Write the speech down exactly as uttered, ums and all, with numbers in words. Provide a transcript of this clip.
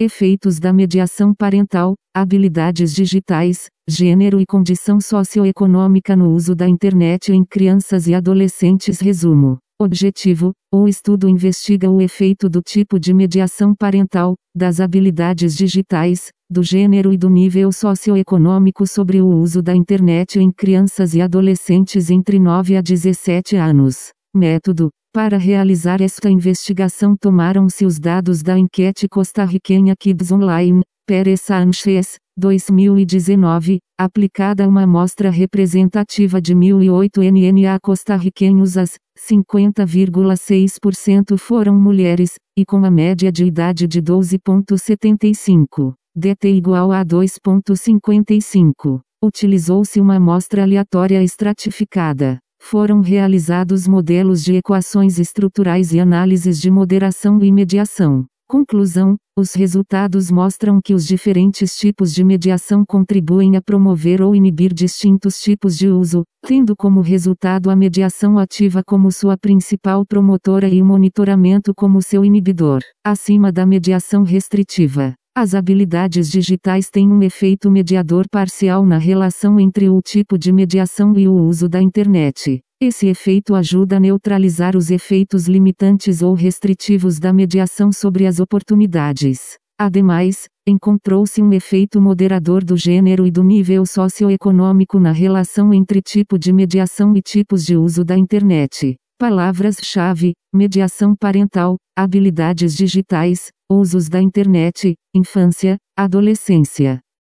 Efeitos da mediação parental, habilidades digitais, gênero e condição socioeconômica no uso da internet em crianças e adolescentes. Resumo. Objetivo: o estudo investiga o efeito do tipo de mediação parental, das habilidades digitais, do gênero e do nível socioeconômico sobre o uso da internet em crianças e adolescentes entre nove a dezessete anos. Método: para realizar esta investigação tomaram-se os dados da enquete costarriquenha Kids Online, Pérez Sánchez, dois mil e dezenove, aplicada a uma amostra representativa de mil e oito N N A costarriquenhos. As cinquenta vírgula seis por cento foram mulheres, e com a média de idade de doze vírgula setenta e cinco, D T igual a dois vírgula cinquenta e cinco. Utilizou-se uma amostra aleatória estratificada. Foram realizados modelos de equações estruturais e análises de moderação e mediação. Conclusão: os resultados mostram que os diferentes tipos de mediação contribuem a promover ou inibir distintos tipos de uso, tendo como resultado a mediação ativa como sua principal promotora e o monitoramento como seu inibidor, acima da mediação restritiva. As habilidades digitais têm um efeito mediador parcial na relação entre o tipo de mediação e o uso da internet. Esse efeito ajuda a neutralizar os efeitos limitantes ou restritivos da mediação sobre as oportunidades. Ademais, encontrou-se um efeito moderador do gênero e do nível socioeconômico na relação entre tipo de mediação e tipos de uso da internet. Palavras-chave: mediação parental, habilidades digitais, usos da internet, infância, adolescência.